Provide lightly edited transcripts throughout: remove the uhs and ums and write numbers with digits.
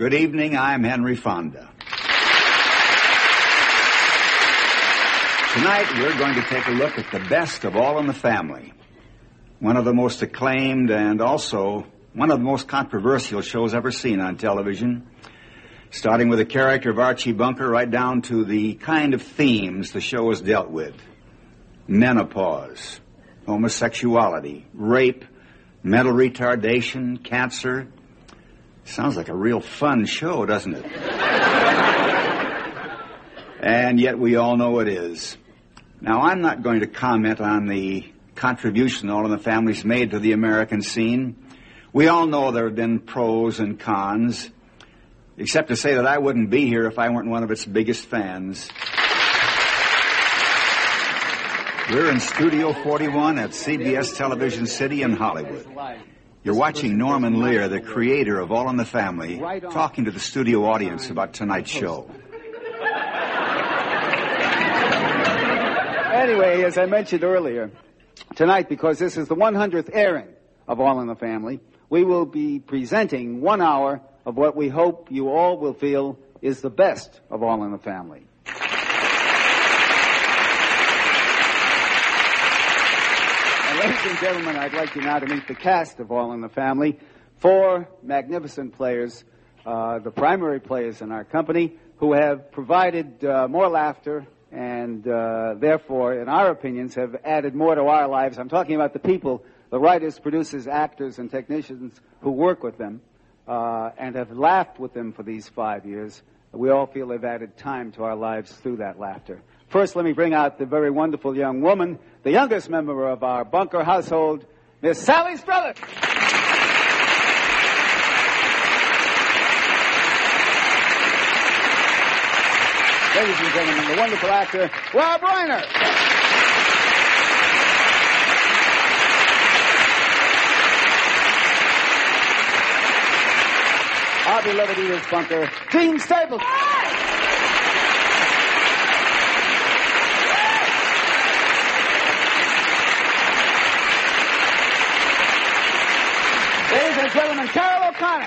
Good evening, I'm Henry Fonda. Tonight we're going to take a look at the best of All in the Family. One of the most acclaimed and also one of the most controversial shows ever seen on television. Starting with the character of Archie Bunker right down to the kind of themes the show has dealt with. Menopause, homosexuality, rape, mental retardation, cancer. Sounds like a real fun show, doesn't it? And yet we all know it is. Now, I'm not going to comment on the contribution All in the Family's made to the American scene. We all know there have been pros and cons, except to say that I wouldn't be here if I weren't one of its biggest fans. We're in Studio 41 at CBS Television City in Hollywood. You're watching Norman Lear, the creator of All in the Family, talking to the studio audience about tonight's show. Anyway, as I mentioned earlier, tonight, because this is the 100th airing of All in the Family, we will be presenting 1 hour of what we hope you all will feel is the best of All in the Family. And ladies and gentlemen, I'd like you now to meet the cast of All in the Family. 4 magnificent players, the primary players in our company, who have provided more laughter and therefore, in our opinions, have added more to our lives. I'm talking about the people, the writers, producers, actors, and technicians who work with them and have laughed with them for these 5 years. We all feel they've added time to our lives through that laughter. First, let me bring out the very wonderful young woman, the youngest member of our Bunker household, Miss Sally Struthers. Ladies and gentlemen, the wonderful actor, Rob Reiner. Our beloved Edith Bunker, Gene Stapleton. Ladies and gentlemen, Carol O'Connor.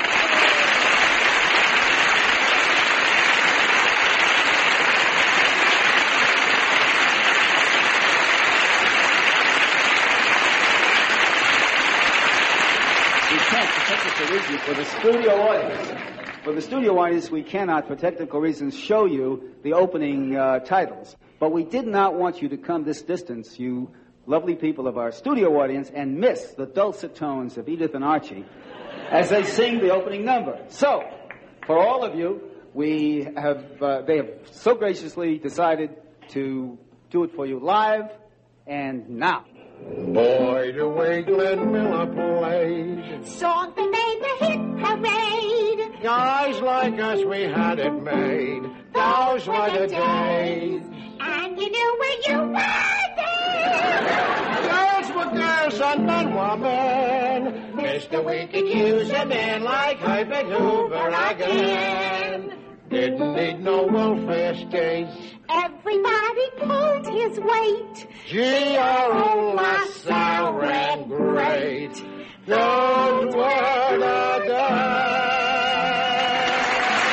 For the studio audience, we cannot, for technical reasons, show you the opening titles. But we did not want you to come this distance, you lovely people of our studio audience, and miss the dulcet tones of Edith and Archie as they sing the opening number. So, for all of you, they have so graciously decided to do it for you live and now. Boy, the way Glenn Miller played. Song that made the hit parade. Guys like us, we had it made. Those were the days. And you knew where you were there. Girls were girls and men were men. Mister, we could use a man like Herbert Hoover again. Didn't need no welfare state. Everybody pulled his weight. Gee, our old LaSalle ran great. Those were the days.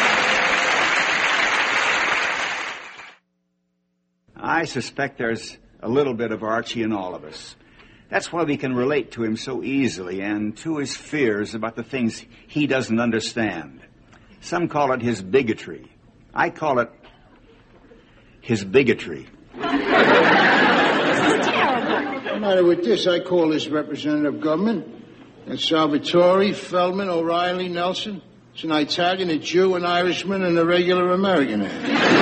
I suspect there's a little bit of Archie in all of us. That's why we can relate to him so easily and to his fears about the things he doesn't understand. Some call it his bigotry. I call it his bigotry. This is terrible. What's the matter with this? I call this representative of government. That's Salvatore, Feldman, O'Reilly, Nelson. It's an Italian, a Jew, an Irishman, and a regular American. What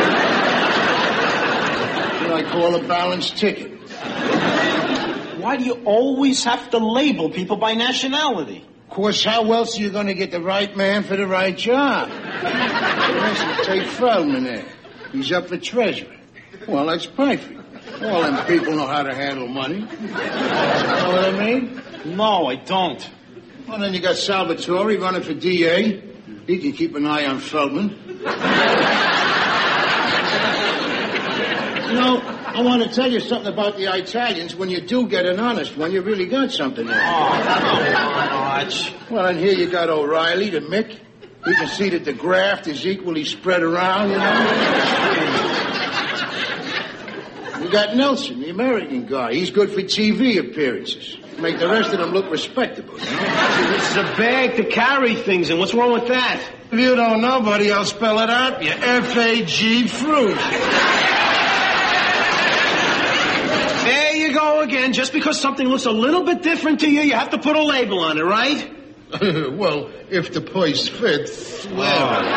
I call a balanced ticket. Why do you always have to label people by nationality? Of course, how else are you going to get the right man for the right job? For instance, take Feldman there. He's up for treasurer. Well, that's perfect. All them people know how to handle money. You know what I mean? No, I don't. Well, then you got Salvatore running for DA. He can keep an eye on Feldman. You know, I want to tell you something about the Italians. When you do get an honest one, you really got something there. Oh, come on, Arch. Well, and here you got O'Reilly, the Mick. We can see that the graft is equally spread around, you know. We got Nelson, the American guy. He's good for TV appearances. Make the rest of them look respectable, you know? This is a bag to carry things in. What's wrong with that? If you don't know, buddy, I'll spell it out for you. F-A-G, fruit. There you go again. Just because something looks a little bit different to you, you have to put a label on it, right? Well, if the place fits, well.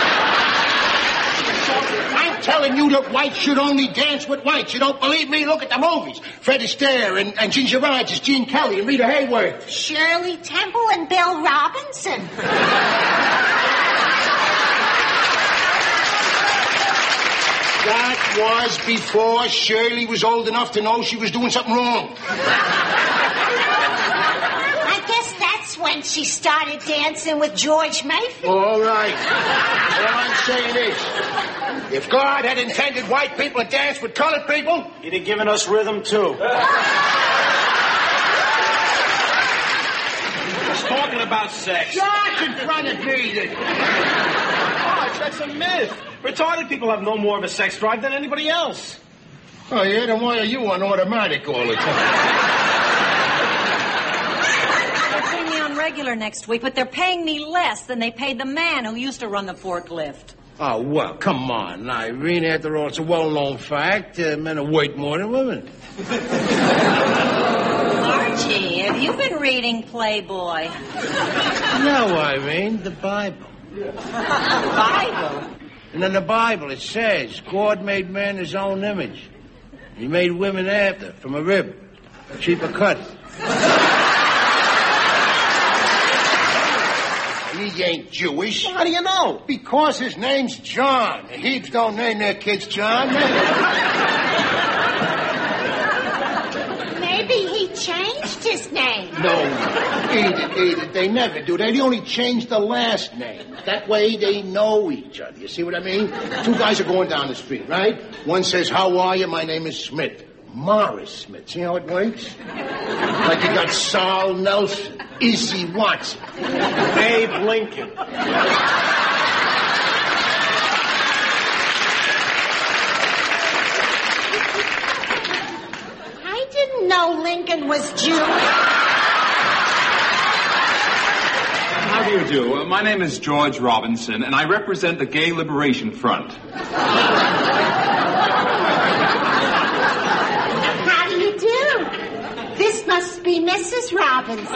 I'm telling you that whites should only dance with whites. You don't believe me? Look at the movies. Fred Astaire and Ginger Rogers, Gene Kelly and Rita Hayworth. Shirley Temple and Bill Robinson. That was before Shirley was old enough to know she was doing something wrong. I guess that's when she started dancing with George Mayfield. All right. All I'm saying is, if God had intended white people to dance with colored people, He'd have given us rhythm, too. He's talking about sex. George in front of me. Gosh, that's a myth. Retarded people have no more of a sex drive than anybody else. Oh, yeah? Then why are you on automatic all the time? They're putting me on regular next week, but they're paying me less than they paid the man who used to run the forklift. Oh, well, come on, Irene. After all, it's a well-known fact. Men are worth more than women. Archie, have you been reading Playboy? No, Irene, the Bible. Bible? And in the Bible it says, God made man in his own image. He made women after, from a rib, a cheaper cut. He ain't Jewish. How do you know? Because his name's John. The Hebes don't name their kids John. Maybe he changed his name. No, Edith, they never do. They only change the last name. That way they know each other. You see what I mean? Two guys are going down the street, right? One says, how are you? My name is Smith. Morris Smith. See how it works? Like you got Saul Nelson, Izzy Watson, Abe Lincoln. I didn't know Lincoln was Jewish. How do you do? My name is George Robinson, and I represent the Gay Liberation Front. How do you do? This must be Mrs. Robinson.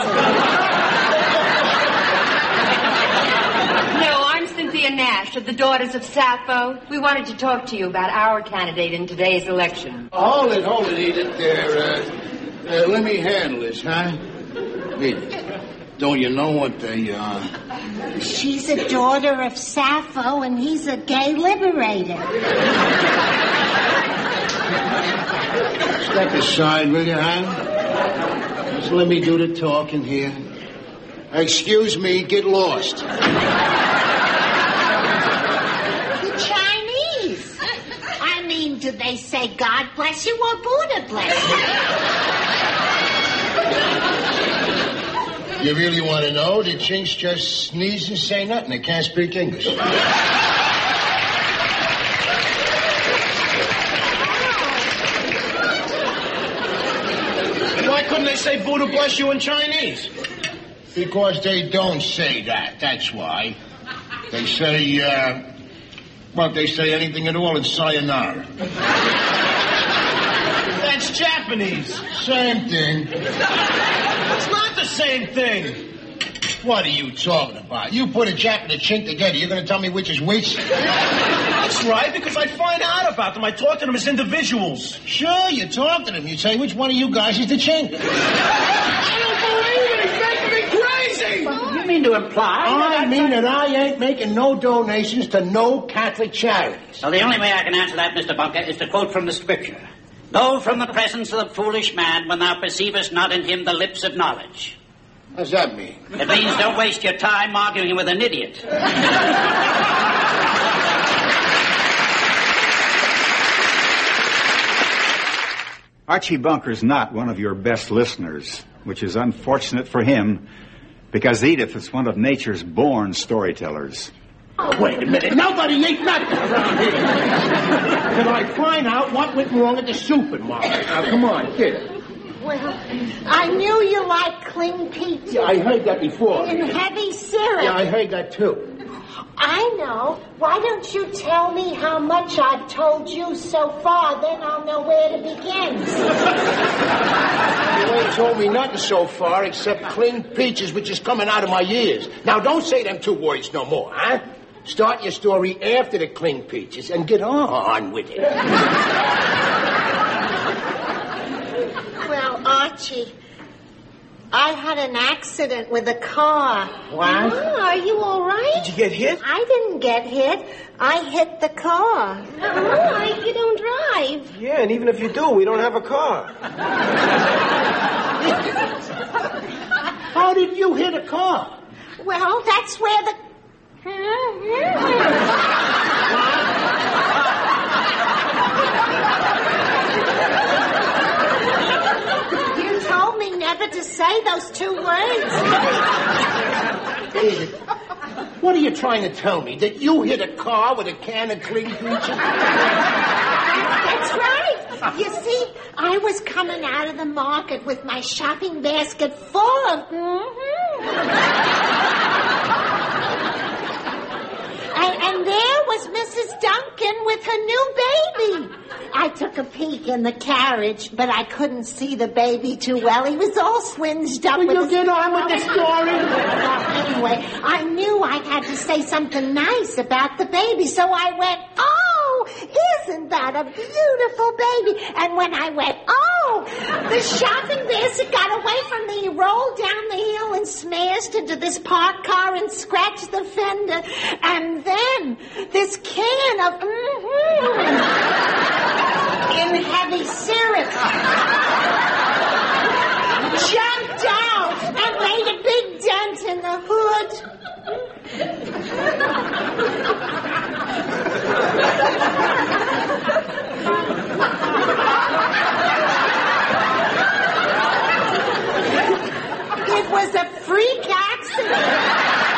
No, I'm Cynthia Nash of the Daughters of Sappho. We wanted to talk to you about our candidate in today's election. Hold it, Edith. Let me handle this, huh? Edith, don't you know what they are? She's a daughter of Sappho, and he's a gay liberator. Step aside, will you, huh? Just let me do the talking here. Excuse me, get lost. The Chinese. I mean, do they say God bless you or Buddha bless you? You really want to know? The Chinks just sneeze and say nothing. They can't speak English. Why couldn't they say Buddha bless you in Chinese? Because they don't say that, that's why. They say, they say anything at all in sayonara. That's Japanese. Same thing. It's not the same thing. What are you talking about? You put a Jap and a Chink together, you're going to tell me which is which? That's right, because I find out about them. I talk to them as individuals. Sure, you talk to them. You say, which one of you guys is the Chink? I don't believe it. He's making me crazy. You mean to imply? I mean that I ain't making no donations to no Catholic charities. So the only way I can answer that, Mr. Bunker, is to quote from the scripture. Go from the presence of the foolish man when thou perceivest not in him the lips of knowledge. What's that mean? It means don't waste your time arguing with an idiot. Archie Bunker's not one of your best listeners, which is unfortunate for him, Because Edith is one of nature's born storytellers. Oh, wait a minute. Nobody ate nothing around here. Can I find out what went wrong at the supermarket? Now, come on, get it. Well, I knew you liked clean pizza. Yeah, I heard that before. And heavy syrup. Yeah, I heard that too. I know. Why don't you tell me how much I've told you so far, then I'll know where to begin. You ain't told me nothing so far except clean peaches, which is coming out of my ears. Now, don't say them two words no more, huh? Start your story after the clean peaches and get on with it. Well, Archie, I had an accident with a car. What? Oh, are you all right? Did you get hit? I didn't get hit. I hit the car. Oh, you don't drive. Yeah, and even if you do, we don't have a car. How did you hit a car? Well, that's where the... You told me never to say those two words. David, what are you trying to tell me? That you hit a car with a can of clean peaches? That's right. You see, I was coming out of the market with my shopping basket full of... And there was Mrs. Duncan with her new baby. I took a peek in the carriage, but I couldn't see the baby too well. He was all swinged up. Will you get on with the story? Anyway, I knew I had to say something nice about the baby, so I went, "Oh, isn't that a beautiful baby?" And when I went, "Oh," the shopping basket got away from me, rolled down the hill and smashed into this parked car and scratched the fender. And then this can of in heavy syrup jumped out and made a big dent in the hood. It was a freak accident.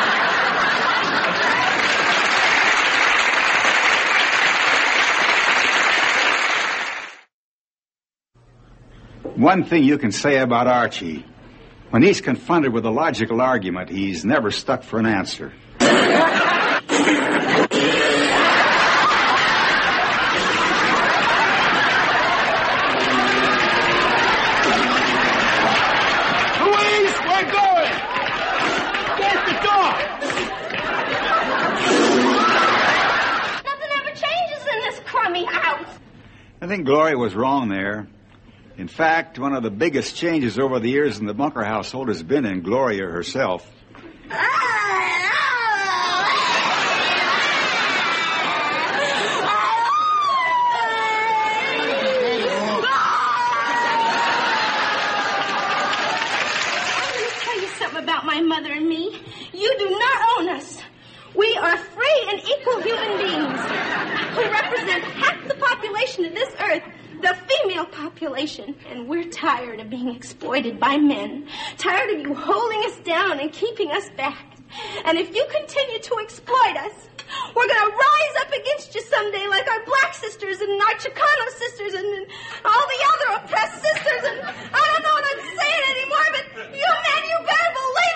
One thing you can say about Archie, when he's confronted with a logical argument, he's never stuck for an answer. Louise, we're going! Get the door! Nothing ever changes in this crummy house. I think Gloria was wrong there. In fact, one of the biggest changes over the years in the Bunker household has been in Gloria herself. About my mother and me. You do not own us. We are free and equal human beings who represent half the population of this earth, the female population. And we're tired of being exploited by men, tired of you holding us down and keeping us back. And if you continue to exploit us, we're going to rise up against you someday like our black sisters and our Chicano sisters and all the other oppressed sisters. And I don't know what I'm saying anymore, but you men, you better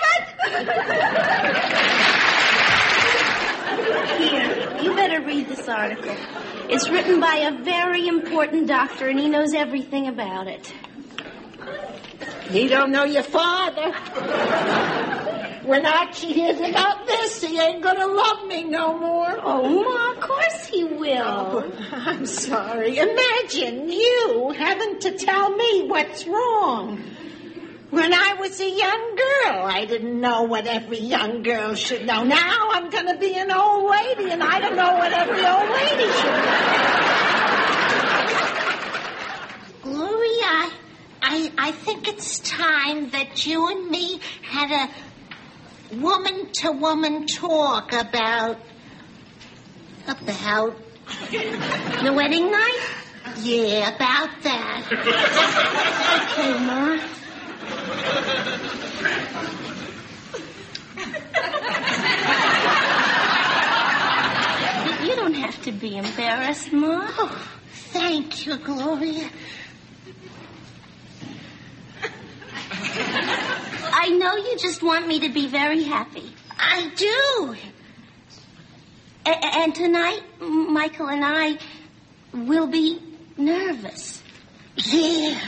believe it. Here, you better read this article. It's written by a very important doctor, and he knows everything about it. You don't know your father. When Archie hears about this, he ain't gonna love me no more. Oh, Ma, of course he will. Oh, I'm sorry. Imagine you having to tell me what's wrong. When I was a young girl, I didn't know what every young girl should know. Now I'm gonna be an old lady, and I don't know what every old lady should know. Gloria, I think it's time that you and me had a woman-to-woman talk about the wedding night? Yeah, about that. Okay, Ma. to be embarrassed, Ma. Oh, thank you, Gloria. I know you just want me to be very happy. I do. And tonight, Michael and I will be nervous. Yeah.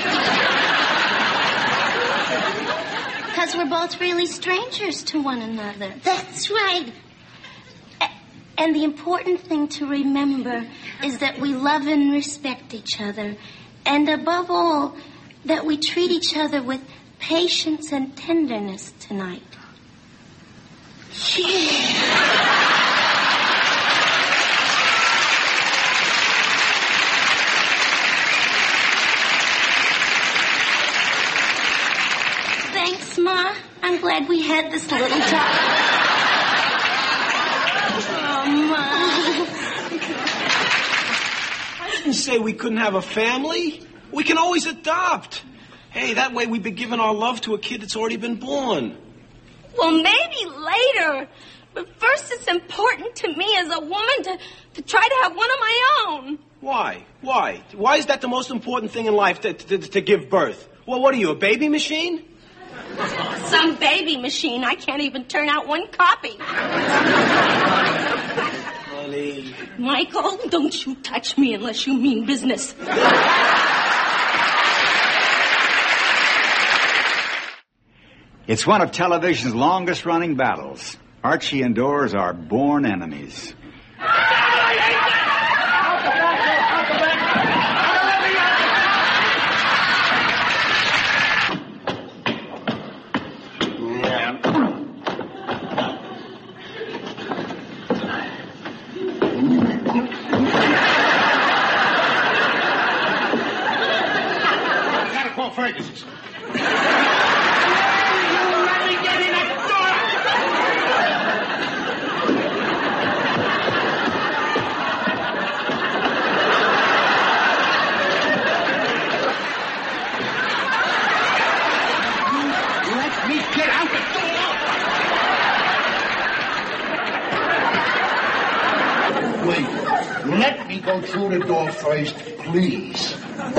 Because we're both really strangers to one another. That's right. And the important thing to remember is that we love and respect each other. And above all, that we treat each other with patience and tenderness tonight. Yeah. Thanks, Ma. I'm glad we had this little talk. Oh, Ma. I didn't say we couldn't have a family. We can always adopt. Hey, that way we'd be giving our love to a kid that's already been born. Well, maybe later. But first, it's important to me as a woman to try to have one of my own. Why? Why? Why is that the most important thing in life, to give birth? Well, what are you, a baby machine? Some baby machine. I can't even turn out one copy. Honey. Michael, don't you touch me unless you mean business. It's one of television's longest-running battles. Archie and Doris are born enemies. Ferguson's. Let me go through the door first, please.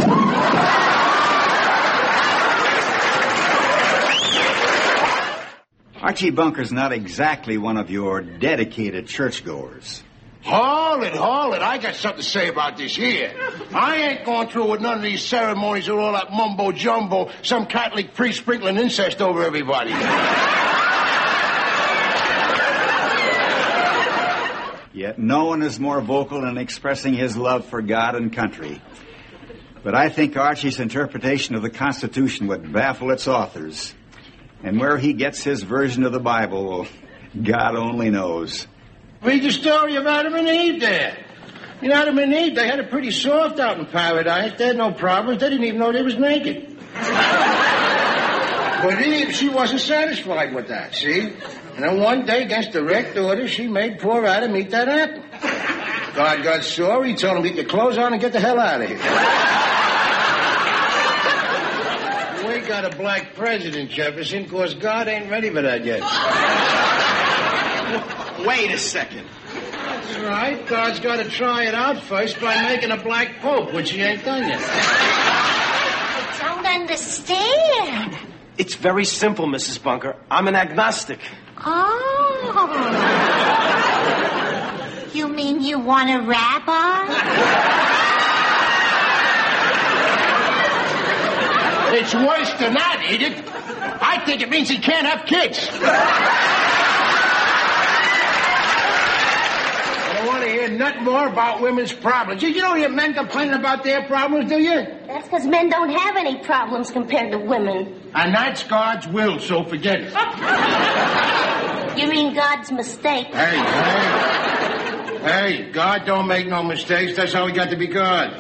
Archie Bunker's not exactly one of your dedicated churchgoers. Hold it. I got something to say about this here. I ain't going through with none of these ceremonies or all that mumbo-jumbo, some Catholic priest sprinkling incest over everybody. Yet no one is more vocal in expressing his love for God and country. But I think Archie's interpretation of the Constitution would baffle its authors. And where he gets his version of the Bible, well, God only knows. Read the story of Adam and Eve there. You know, Adam and Eve, they had it pretty soft out in paradise. They had no problems. They didn't even know they was naked. But Eve, she wasn't satisfied with that, see? And then one day, against direct order, she made poor Adam eat that apple. God got sore. He told him, get your clothes on and get the hell out of here. We got a black president, Jefferson, because God ain't ready for that yet. Wait a second. That's right. God's got to try it out first by making a black pope, which he ain't done yet. I don't understand. It's very simple, Mrs. Bunker. I'm an agnostic. Oh. You mean you want a rabbi? It's worse than that, Edith. I think it means he can't have kids. I don't want to hear nothing more about women's problems. You don't hear men complaining about their problems, do you? That's because men don't have any problems compared to women. And that's God's will, so forget it. You mean God's mistake? Hey, God don't make no mistakes. That's how he got to be God.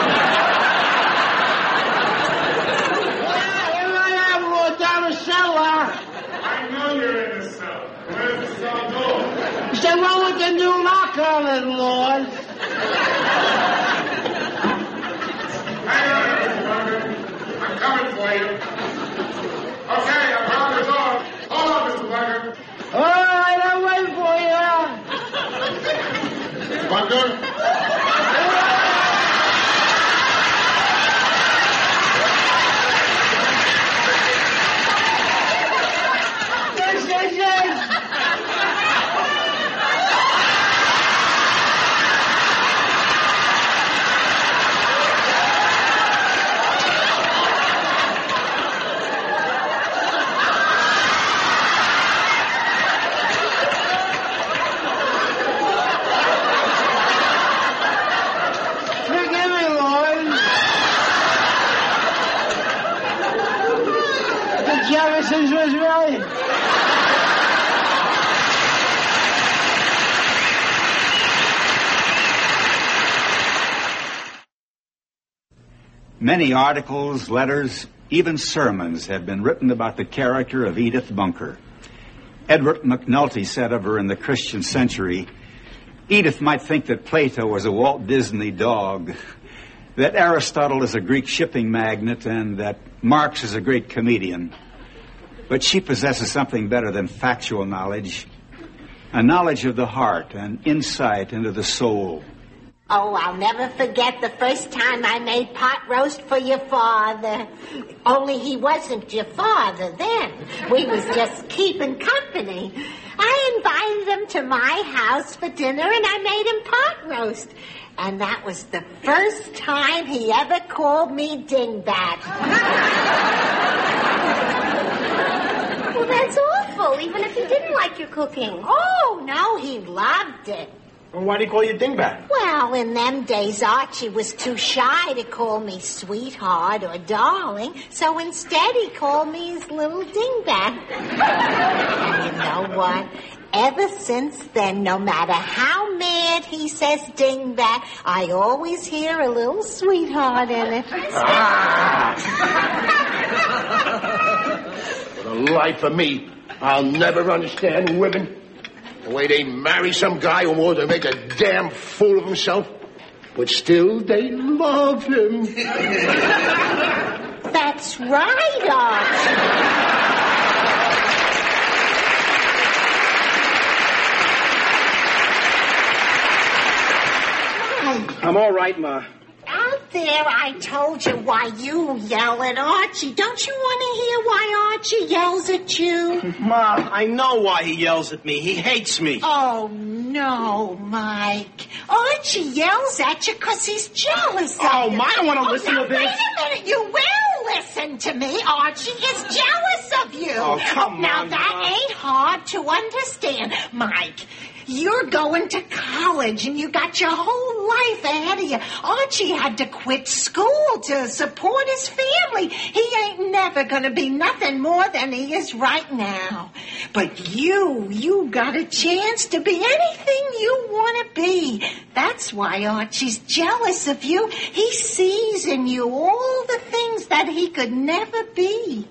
I know you're in the cell. Where's the cell door? Is that wrong with the new lock on it, Lord? Hang on, Mr. Bunker. I'm coming for you. Okay, I found the door. Hold on, Mr. Bunker. All right, I'll wait for you. Bunker? Jefferson's was right. Many articles, letters, even sermons have been written about the character of Edith Bunker. Edward McNulty said of her in the Christian Century, Edith might think that Plato was a Walt Disney dog, that Aristotle is a Greek shipping magnate, and that Marx is a great comedian. But she possesses something better than factual knowledge, a knowledge of the heart, an insight into the soul. Oh, I'll never forget the first time I made pot roast for your father. Only he wasn't your father then. We was just keeping company. I invited him to my house for dinner and I made him pot roast. And that was the first time he ever called me dingbat. Well, that's awful, even if he didn't like your cooking. Oh, no, he loved it. Well, why do you call you dingbat? Well, in them days, Archie was too shy to call me sweetheart or darling, so instead he called me his little dingbat. And you know what? Ever since then, no matter how mad he says dingbat, I always hear a little sweetheart in it. For the life of me, I'll never understand women. The way they marry some guy who wants to make a damn fool of himself, but still they love him. That's right, Archie. I'm all right, Ma. Out there, I told you why you yell at Archie. Don't you want to hear why Archie yells at you? Ma, I know why he yells at me. He hates me. Oh, no, Mike. Archie yells at you because he's jealous of you. Oh, Ma, I don't want to listen to this. Wait a minute. You will listen to me. Archie is jealous of you. Oh, come now, on, that Ma. ain't hard to understand, Mike. You're going to college and you got your whole life ahead of you. Archie had to quit school to support his family. He ain't never going to be nothing more than he is right now. But you got a chance to be anything you want to be. That's why Archie's jealous of you. He sees in you all the things that he could never be.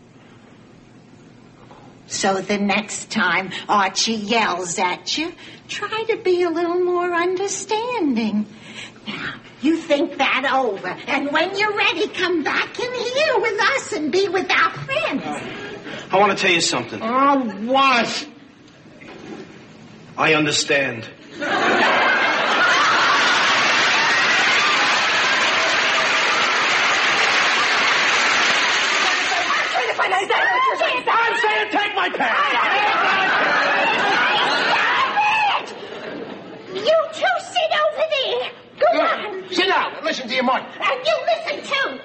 So the next time Archie yells at you, try to be a little more understanding. Now, you think that over, and when you're ready, come back in here with us and be with our friends. I want to tell you something. Oh, what? I understand. I'm saying take my pants. You two sit over there. Go on. Sit down and listen to your mother. And you listen too.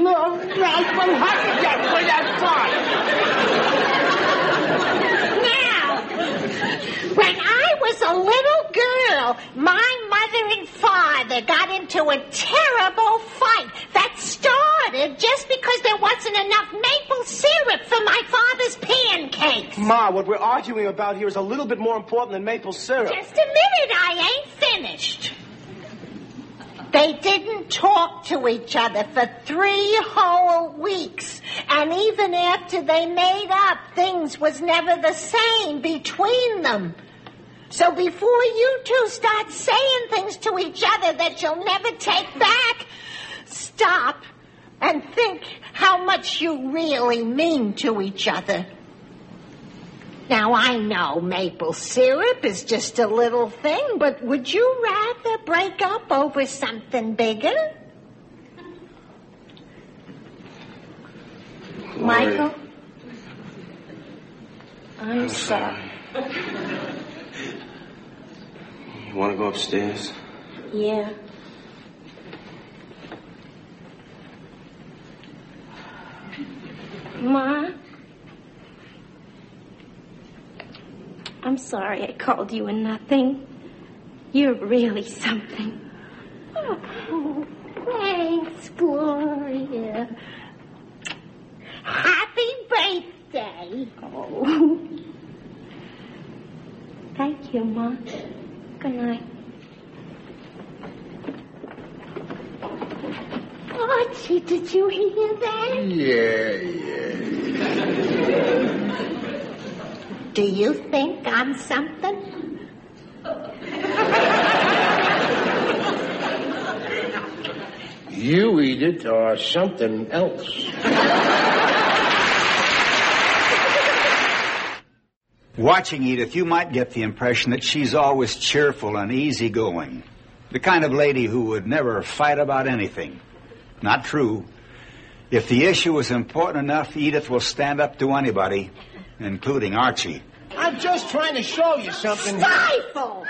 Now, when I was a little girl, my mother and father got into a terrible fight that started just because there wasn't enough maple syrup for my father's pancakes. Ma, what we're arguing about here is a little bit more important than maple syrup. Just a minute, I ain't finished. They didn't talk to each other for 3 whole weeks. And even after they made up, things was never the same between them. So before you two start saying things to each other that you'll never take back, stop and think how much you really mean to each other. Now, I know maple syrup is just a little thing, but would you rather break up over something bigger? Michael? I'm sorry. You want to go upstairs? Yeah. Ma? I'm sorry I called you a nothing. You're really something. Oh, thanks, Gloria. Happy birthday. Oh. Thank you, Ma. Good night. Archie, did you hear that? Yeah. Do you think I'm something? You, Edith, are something else. Watching Edith, you might get the impression that she's always cheerful and easygoing. The kind of lady who would never fight about anything. Not true. If the issue is important enough, Edith will stand up to anybody, including Archie. I'm just trying to show you something. Stifle!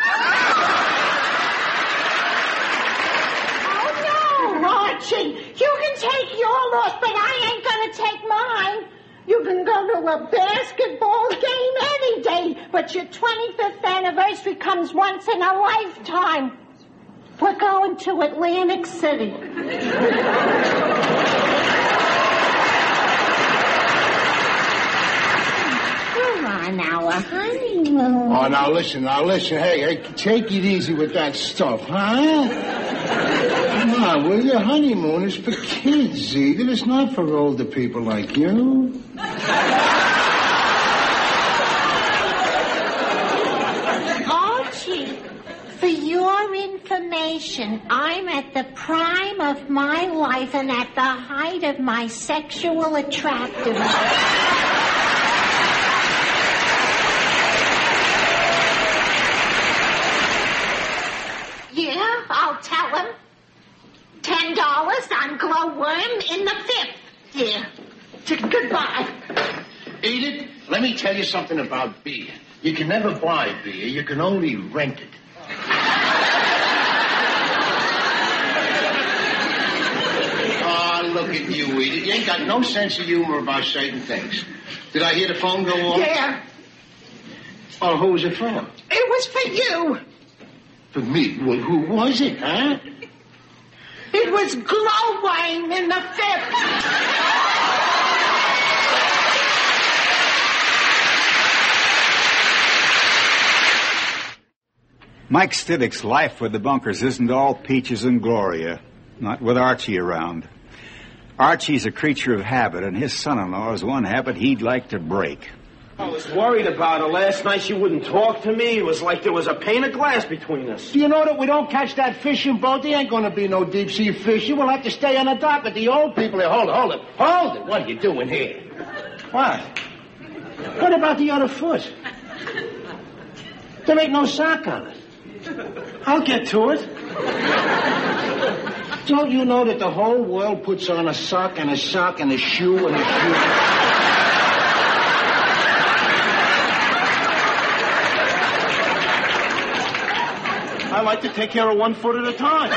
Oh, no, Archie. You can take your loss, but I ain't gonna take mine. You can go to a basketball game any day, but your 25th anniversary comes once in a lifetime. We're going to Atlantic City. We're on our honeymoon. Oh, now listen. Hey, take it easy with that stuff, huh? Come on, well, your honeymoon is for kids, Edith. It's not for older people like you. Archie, for your information, I'm at the prime of my life and at the height of my sexual attractiveness. Yeah, I'll tell him. $10 on Glowworm in the 5th. Yeah. Goodbye. Edith, let me tell you something about beer. You can never buy beer. You can only rent it. Oh, look at you, Edith. You ain't got no sense of humor about certain things. Did I hear the phone go off? Yeah. Oh, who was it for? It was for you. For me? Well, who was it, huh? It was Glowworm in the 5th. Mike Stivick's life with the Bunkers isn't all peaches and Gloria, not with Archie around. Archie's a creature of habit, and his son-in-law is one habit he'd like to break. I was worried about her. Last night she wouldn't talk to me. It was like there was a pane of glass between us. Do you know that we don't catch that fishing boat? There ain't gonna be no deep-sea fishing. We'll have to stay on the dock with the old people here. Hold it. What are you doing here? What? What about the other foot? There ain't no sock on it. I'll get to it. Don't you know that the whole world puts on a sock and a sock and a shoe and a shoe? I like to take care of one foot at a time.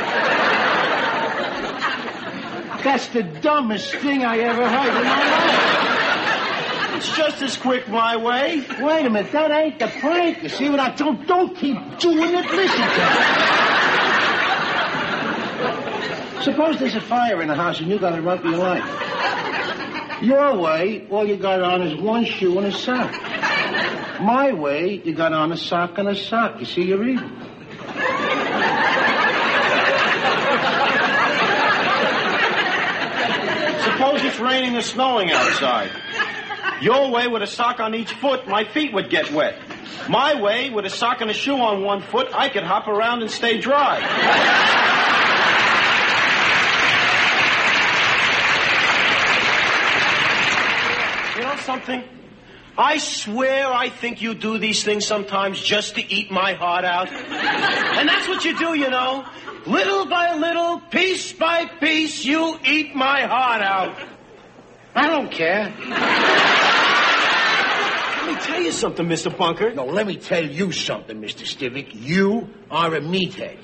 That's the dumbest thing I ever heard in my life. It's just as quick my way. Wait a minute, that ain't the prank. You see what I don't keep doing it. Listen to me. Suppose there's a fire in the house and you got to run for your life. Your way, all you got on is one shoe and a sock. My way, you got on a sock and a sock. You see, you're even. Suppose it's raining or snowing outside. Your way, with a sock on each foot, my feet would get wet. My way, with a sock and a shoe on one foot, I could hop around and stay dry. You know something? I swear I think you do these things sometimes just to eat my heart out. And that's what you do, you know. Little by little, piece by piece, you eat my heart out. I don't care. Let me tell you something, Mr. Bunker. No, let me tell you something, Mr. Stivic. You are a meathead.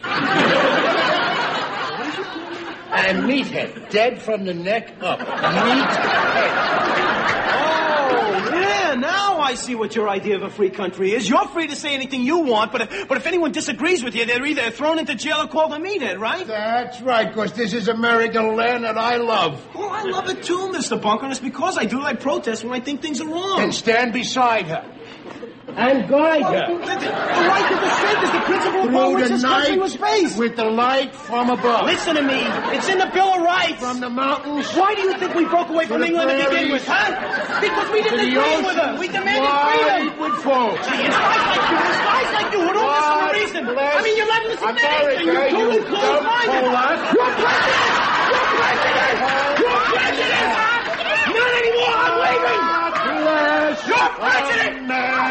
A meathead, dead from the neck up. Meathead. Yeah, now I see what your idea of a free country is. You're free to say anything you want, but if anyone disagrees with you, they're either thrown into jail or called a meathead, right? That's right, because this is American land that I love. Oh, I love it too, Mr. Bunker, and it's because I do. I protest when I think things are wrong. Then stand beside her. And guide her. The right to dissent is the principle upon which this country was based. With the light from above. Listen to me. It's in the Bill of Rights. From the mountains. Why do you think we broke away from England to begin with, huh? Because we didn't agree with her. We demanded freedom. With folks. Gee, it's guys like you who don't listen to reason. I mean, you're not listening to anything. You're totally closed-minded. You're president. You're president. You're president. Not anymore. I'm leaving. You're president.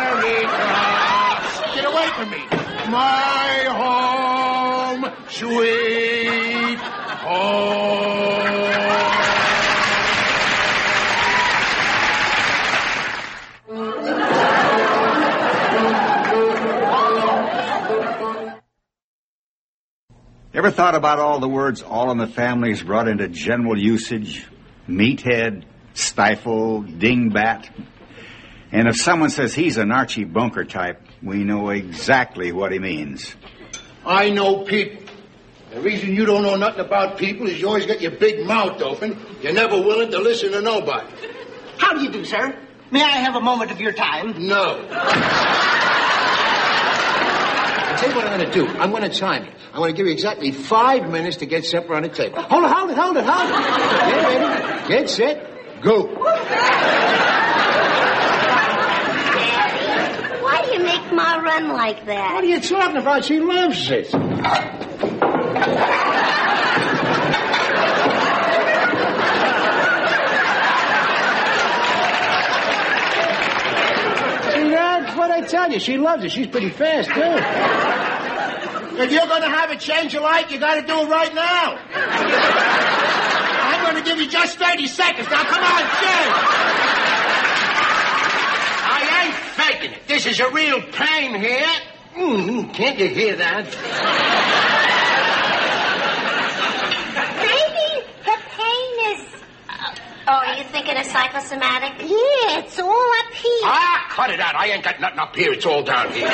Get away from me. My home, sweet home. Ever thought about all the words All in the Family's brought into general usage? Meathead, stifle, dingbat. And if someone says he's an Archie Bunker type, we know exactly what he means. I know people. The reason you don't know nothing about people is you always got your big mouth open. You're never willing to listen to nobody. How do you do, sir? May I have a moment of your time? No. I'll tell you what I'm going to do. I'm going to time you. I'm going to give you exactly 5 minutes to get supper on the table. Hold it. Get ready. Get set. Go. Why do you make Ma run like that? What are you talking about? She loves it. See, that's what I tell you. She loves it. She's pretty fast, too. If you're going to have a change of light, you got to do it right now. I'm going to give you just 30 seconds. Now, come on, change. I ain't faking it. This is a real pain here. Can't you hear that? Baby, the pain is... Oh, are you thinking of psychosomatic? Yeah, it's all up here. Ah, cut it out. I ain't got nothing up here. It's all down here.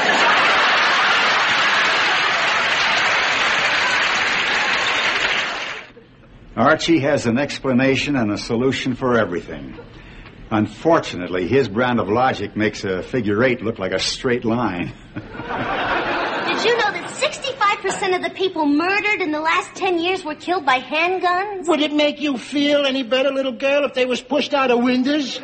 Archie has an explanation and a solution for everything. Unfortunately, his brand of logic makes a figure eight look like a straight line. Did you know that 65% of the people murdered in the last 10 years were killed by handguns? Would it make you feel any better, little girl, if they was pushed out of windows?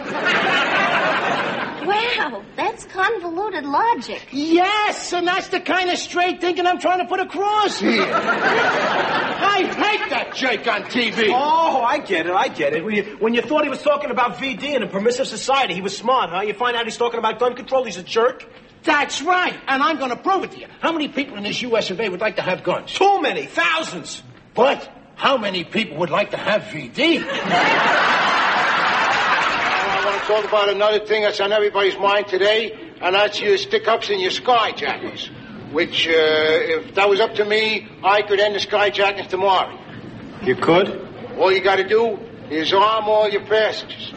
Wow, that's convoluted logic. Yes, and that's the kind of straight thinking I'm trying to put across here. I hate that Jake on TV. Oh, I get it. When you thought he was talking about VD and a permissive society, he was smart, huh? You find out he's talking about gun control, he's a jerk? That's right, and I'm going to prove it to you. How many people in this U.S. of A. would like to have guns? Too many, thousands. But how many people would like to have VD? I want to talk about another thing that's on everybody's mind today, and that's your stick-ups and your skyjackings. Which, if that was up to me, I could end the skyjackings tomorrow. You could? All you got to do is arm all your passengers.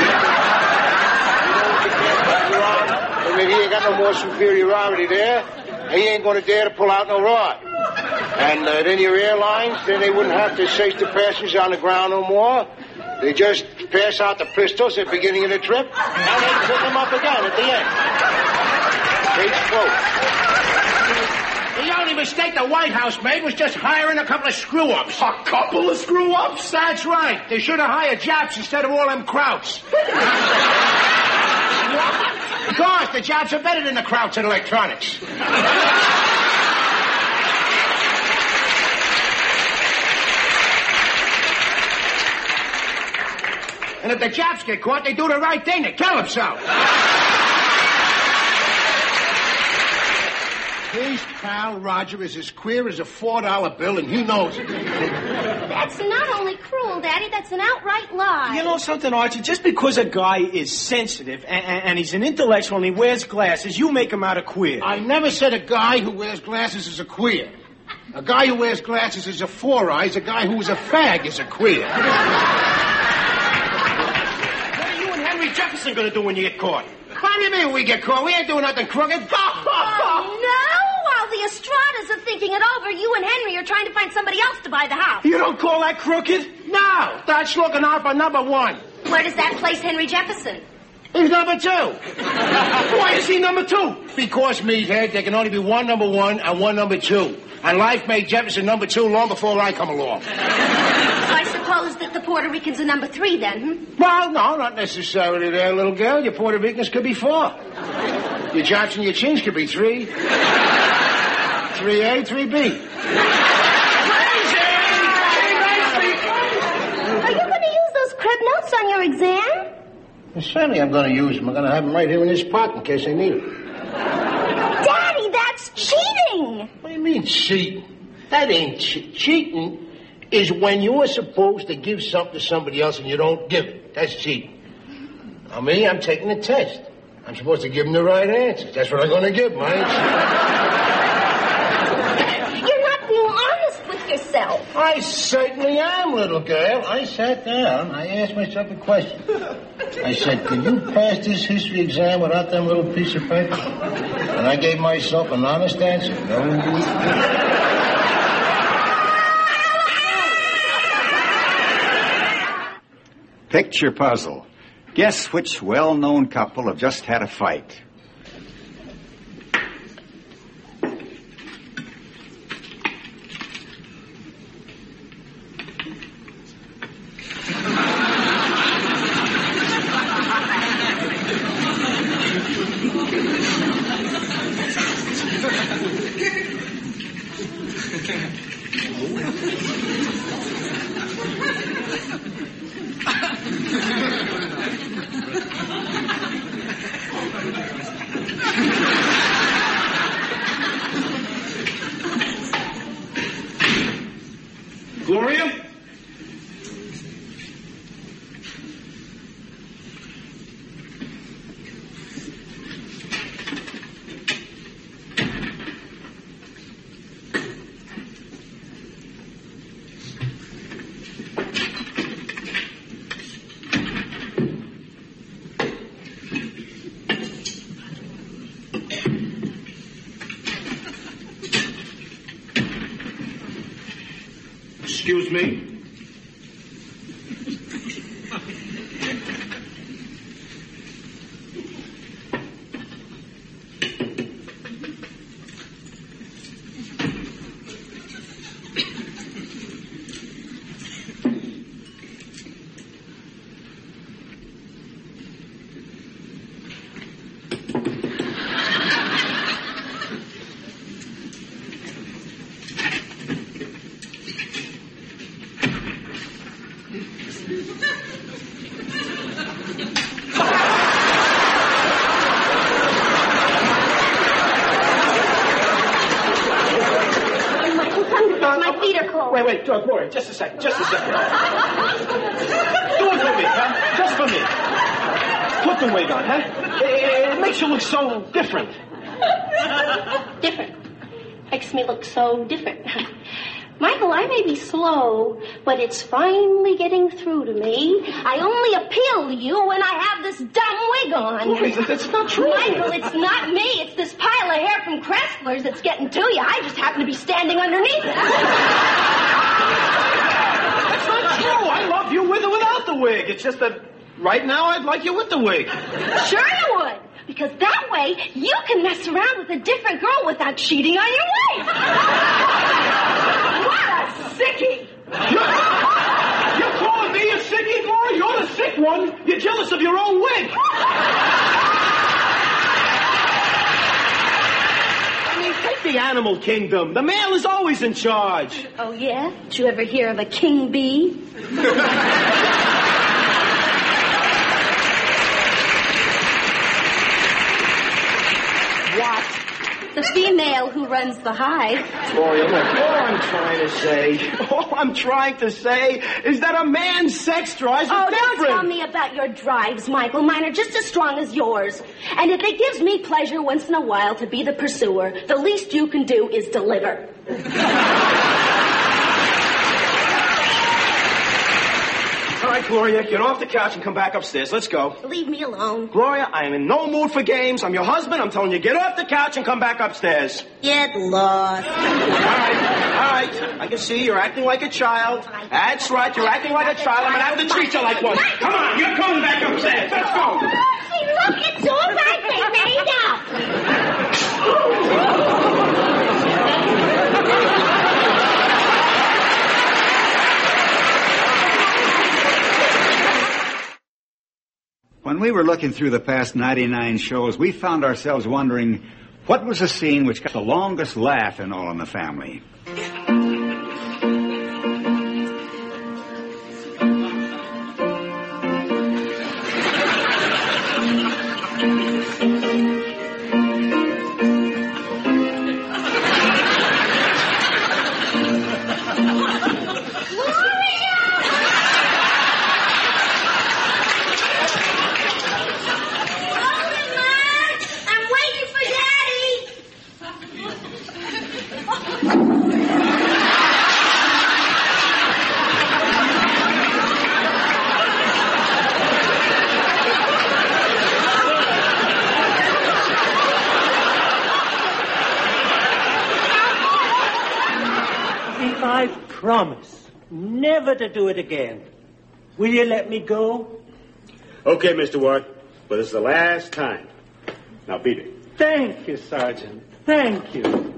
And if he ain't got no more superiority there, he ain't going to dare to pull out no rod. And then your airlines, then they wouldn't have to chase the passengers on the ground no more. They just pass out the pistols at the beginning of the trip, and they put them up again at the end. Case closed. The only mistake the White House made was just hiring a couple of screw-ups. A couple of screw-ups? That's right. They should have hired Japs instead of all them Krauts. Because the Japs are better than the Krauts in electronics. And if the Japs get caught, they do the right thing. They kill themselves. His pal Roger is as queer as a $4 bill, and he knows it. That's not only cruel, Daddy, that's an outright lie. You know something, Archie? Just because a guy is sensitive and he's an intellectual and he wears glasses, you make him out a queer. I never said a guy who wears glasses is a queer. A guy who wears glasses is a four-eyes. A guy who's a fag is a queer. What are you and Henry Jefferson going to do when you get caught? What do you mean we get caught? We ain't doing nothing crooked. Go! No! While the Estradas are thinking it over, you and Henry are trying to find somebody else to buy the house. You don't call that crooked? No! That's looking out for number one. Where does that place Henry Jefferson? He's number two. Why is he number two? Because, meathead, there can only be one number one and one number two. And life made Jefferson number two long before I come along. So I suppose that the Puerto Ricans are number three, then, Well, no, not necessarily there, little girl. Your Puerto Ricans could be four. Your Japs and your Chins could be three. 3A, 3B. Are you going to use those crib notes on your exam? Well, certainly I'm going to use them. I'm going to have them right here in this pot in case I need them. Daddy, that's cheating! What do you mean, cheating? That ain't cheating is when you're supposed to give something to somebody else and you don't give it. That's cheating. Now, me, I'm taking a test. I'm supposed to give them the right answers. That's what I'm going to give them. You're not being honest with yourself. I certainly am, little girl. I sat down. I asked myself a question. I said, can you pass this history exam without them little piece of paper? And I gave myself an honest answer. No, indeed. Picture puzzle. Guess which well-known couple have just had a fight. Gloria? Excuse me? Wait, Gloria, just a second. Do it for me, huh? Just for me. Put the wig on, huh? It makes you look so different. Different. Makes me look so different. Michael, I may be slow, but it's finally getting through to me. I only appeal to you when I have this dumb wig on. Gloria, that's not true. Michael, it's not me. It's this pile of hair from Kressler's that's getting to you. I just happen to be standing underneath it. That's not true. I love you with or without the wig. It's just that right now I'd like you with the wig. Sure you would. Because that way you can mess around with a different girl without cheating on your wife. What a sickie. You're calling me a sickie, Gloria? You're the sick one. You're jealous of your own wig. I mean, take the animal kingdom. The male is always in charge. Oh, yeah? Did you ever hear of a king bee? What? the female who runs the hive. Gloria, look, all I'm trying to say is that a man's sex drives are different. Don't tell me about your drives, Michael. Mine are just as strong as yours. And if it gives me pleasure once in a while to be the pursuer, the least you can do is deliver. All right, Gloria, get off the couch and come back upstairs. Let's go. Leave me alone. Gloria, I am in no mood for games. I'm your husband. I'm telling you, get off the couch and come back upstairs. Get lost. All right. I can see you're acting like a child. That's right, you're acting like a child. I'm going to have to treat you like one. Come on, you're coming back upstairs. Let's go. See, look, it's all right. They made up. When we were looking through the past 99 shows, we found ourselves wondering what was the scene which got the longest laugh in All in the Family. Promise never to do it again. Will you let me go? Okay, Mr. Ward, but it's the last time. Now beat it. Thank you, Sergeant. Thank you.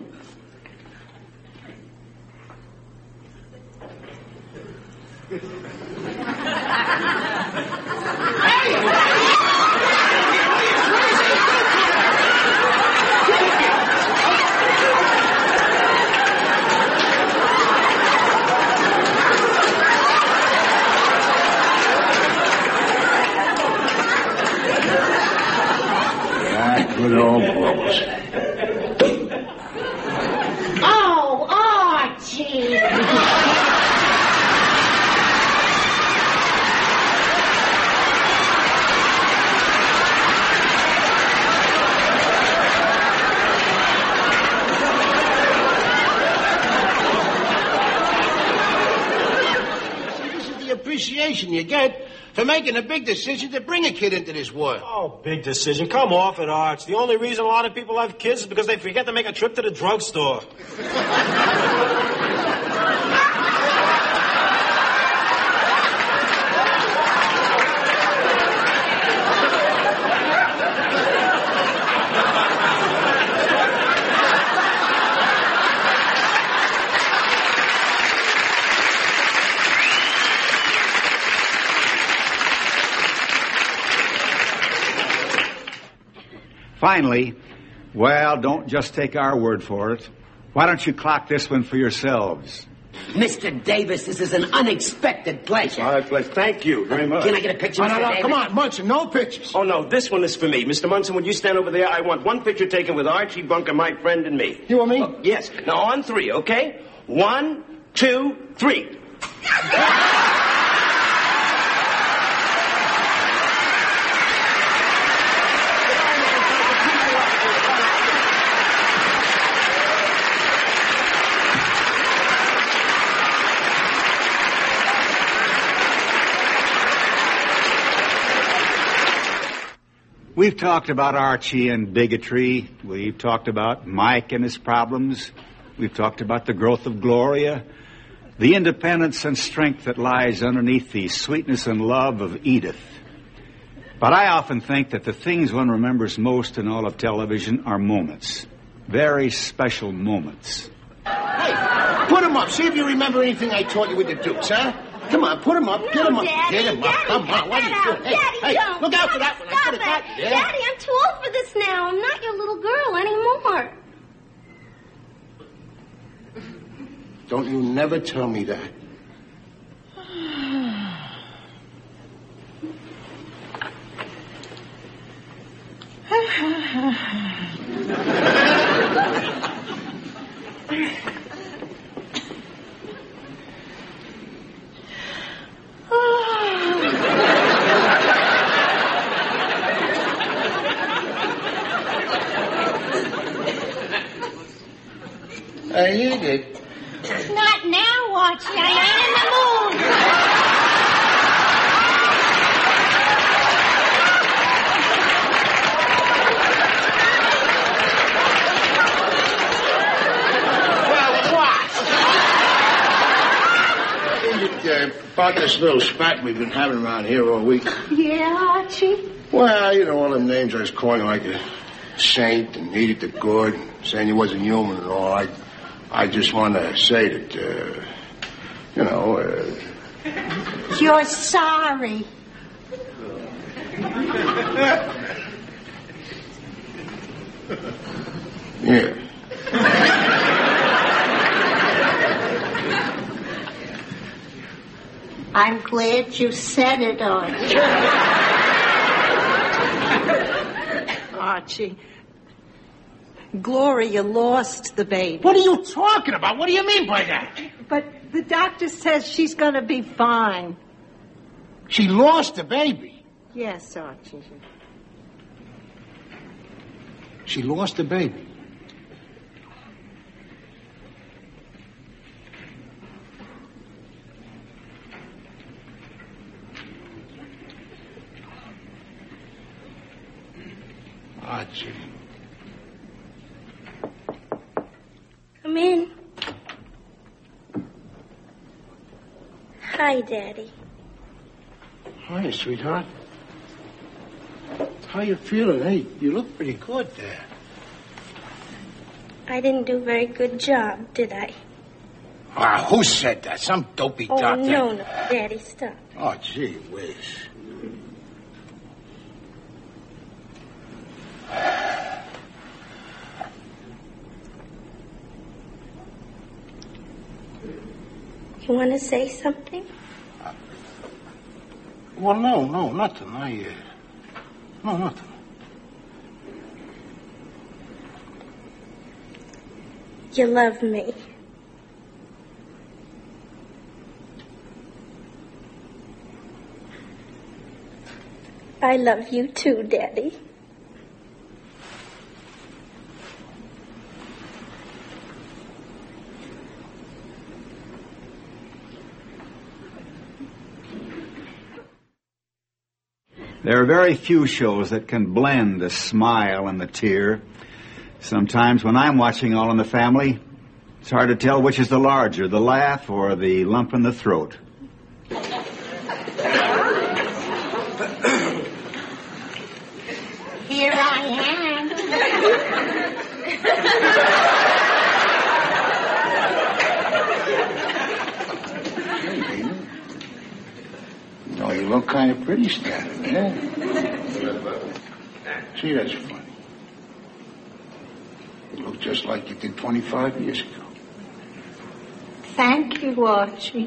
Good old Bubbles. Oh, Archie. This is the appreciation you get for making a big decision to bring a kid into this world. Oh, big decision. Come off it, Arch. The only reason a lot of people have kids is because they forget to make a trip to the drugstore. Finally, well, don't just take our word for it. Why don't you clock this one for yourselves? Mr. Davis, this is an unexpected pleasure. My pleasure. Thank you very much. Can I get a picture, Mr. Davis? Come on, Munson, no pictures. Oh, no, this one is for me. Mr. Munson, would you stand over there? I want one picture taken with Archie Bunker, my friend, and me. You and me? Yes. Now, on three, okay? 1, 2, 3. We've talked about Archie and bigotry. We've talked about Mike and his problems. We've talked about the growth of Gloria, the independence and strength that lies underneath the sweetness and love of Edith. But I often think that the things one remembers most in all of television are moments. Very special moments. Hey, put him up. See if you remember anything I taught you with the Dukes, huh? Come on, put him up. Get him up. Daddy, Get him up. Daddy, Come on. What are you doing? Hey, don't. look out for that one. I Stop put it it. back there. Daddy, I'm too old for this now. I'm not your little girl anymore. Don't you never tell me that. I eat it. Not now, Archie. I ain't in the mood. About this little spat we've been having around here all week. Yeah, Archie? Well, you know, all them names I was calling like a saint and Edith the Good, saying he wasn't human and all. I just want to say that, You're sorry. Yeah. I'm glad you said it, Archie. Archie. Gloria lost the baby. What are you talking about? What do you mean by that? But the doctor says she's going to be fine. She lost the baby. Yes, Archie. She lost the baby. Archie. Come in. Hi, Daddy. Hi, sweetheart. How you feeling? Hey, you look pretty good there. I didn't do a very good job, did I? Who said that? Some dopey doctor. No, Daddy, stop. Oh, gee whiz. You want to say something? Well, no, nothing. No, nothing. You love me. I love you too, Daddy. There are very few shows that can blend the smile and the tear. Sometimes when I'm watching All in the Family, it's hard to tell which is the larger, the laugh or the lump in the throat. Here I am. No, you look kind of pretty standing there. Gee, that's funny. You look just like you did 25 years ago. Thank you, Archie.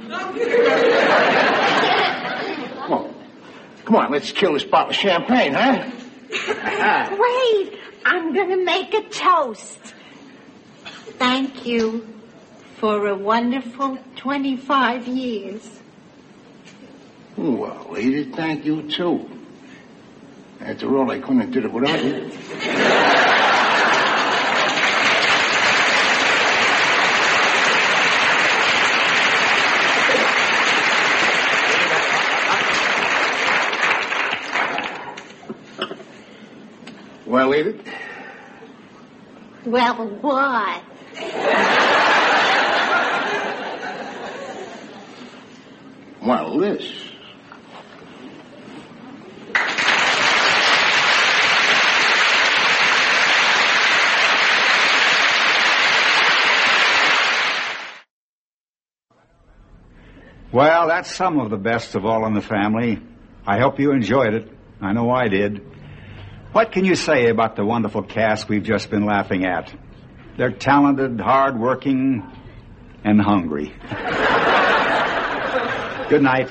Come on, let's kill this bottle of champagne, huh? Wait, I'm going to make a toast. Thank you for a wonderful 25 years. Well, Edith, thank you, too. After all, I couldn't have did it without you. Well, Edith? Well, what? Well, this. Well, that's some of the best of All in the Family. I hope you enjoyed it. I know I did. What can you say about the wonderful cast we've just been laughing at? They're talented, hard-working, and hungry. Good night.